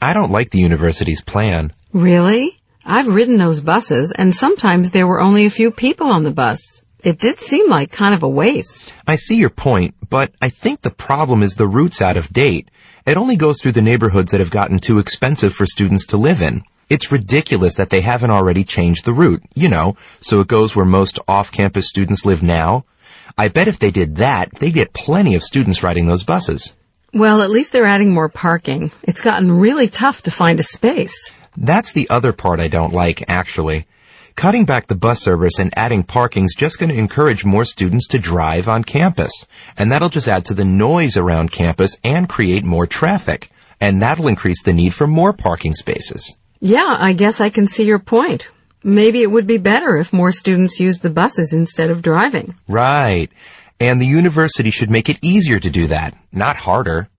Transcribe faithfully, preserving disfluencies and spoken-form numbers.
I don't like the university's plan. Really? I've ridden those buses, and sometimes there were only a few people on the bus. It did seem like kind of a waste. I see your point, but I think the problem is the route's out of date. It only goes through the neighborhoods that have gotten too expensive for students to live in. It's ridiculous that they haven't already changed the route, you know, so it goes where most off-campus students live now. I bet if they did that, they'd get plenty of students riding those buses. Well, at least they're adding more parking. It's gotten really tough to find a space. That's the other part I don't like, actually. Cutting back the bus service and adding parking's just going to encourage more students to drive on campus. And that'll just add to the noise around campus and create more traffic. And that'll increase the need for more parking spaces. Yeah, I guess I can see your point. Maybe it would be better if more students used the buses instead of driving. Right. And the university should make it easier to do that, not harder.